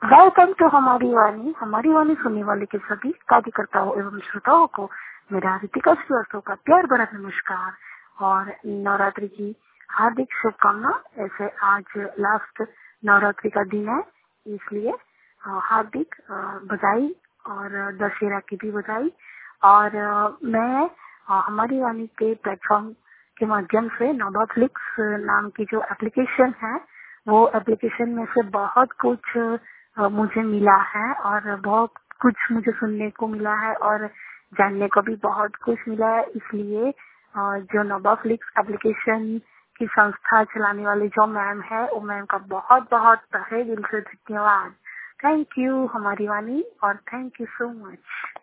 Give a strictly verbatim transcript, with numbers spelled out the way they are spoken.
Welcome to हमारी वाणी। हमारी वाणी सुनने वाले के सभी कार्यकर्ताओं एवं श्रोताओं को मेरा रितिका श्रीवास्तव का प्यार भरा नमस्कार और नवरात्रि की हार्दिक शुभकामना। ऐसे आज लास्ट नवरात्रि का दिन है, इसलिए हार्दिक बधाई और दशहरा की भी बधाई। और मैं हमारी वाणी के प्लेटफॉर्म के माध्यम से नोबाफ्लिक्स नाम की जो एप्लीकेशन है, वो एप्लीकेशन में से बहुत कुछ मुझे मिला है और बहुत कुछ मुझे सुनने को मिला है और जानने को भी बहुत कुछ मिला है। इसलिए जो नोबाफ्लिक्स एप्लीकेशन की संस्था चलाने वाले जो मैम है, वो मैम का बहुत बहुत तहे दिल से धन्यवाद। थैंक यू हमारी वाणी और थैंक यू सो मच।